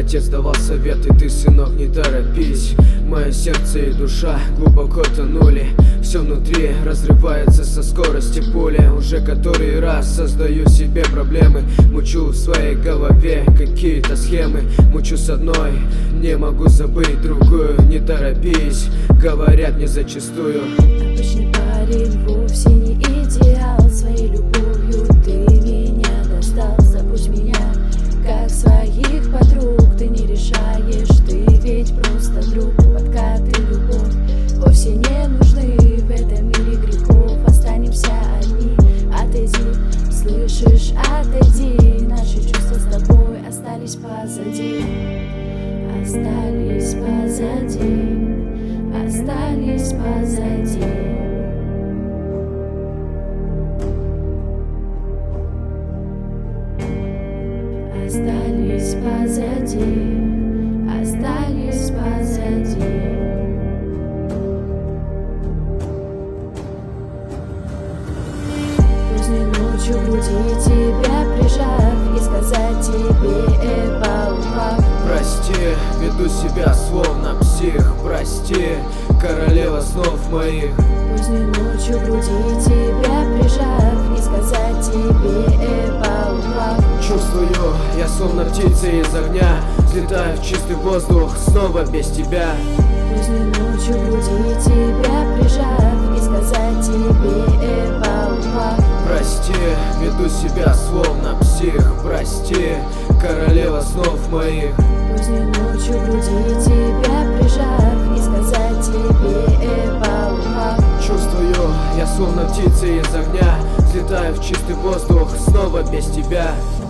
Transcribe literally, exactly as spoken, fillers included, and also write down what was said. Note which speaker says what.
Speaker 1: Отец давал советы, ты, сынок, не торопись. Мое сердце и душа глубоко тонули. Все внутри разрывается со скорости пули. Уже который раз создаю себе проблемы. Мучу в своей голове какие-то схемы. Мучу с одной, не могу забыть другую. Не торопись, говорят мне зачастую.
Speaker 2: Обычный парень вовсе не идеал. Своей любовью ты меня достал. Забудь меня, как своих подруг. Ты не решаешь, ты ведь просто друг. Подкаты, любовь вовсе не нужны. В этом мире грехов останемся одни. Отойди, слышишь, отойди. Наши чувства с тобой остались позади. Остались позади. Остались позади. Остались позади, остались позади. Поздней ночью в груди тебя прижав и сказать тебе по губам:
Speaker 1: прости, веду себя словно псих. Прости, королева снов моих.
Speaker 2: Поздней ночью в груди тебя прижав и сказать тебе по губам:
Speaker 1: чувствую, я словно птица из огня. Взлетаю в чистый воздух, снова без тебя.
Speaker 2: Поздней ночью в груди тебя прижав и сказать тебе по губам:
Speaker 1: прости, веду себя словно псих. Прости, королева снов моих.
Speaker 2: Поздней ночью в груди тебя прижав и сказать тебе по губам:
Speaker 1: чувствую, я словно птица из огня. Взлетаю в чистый воздух, снова без тебя.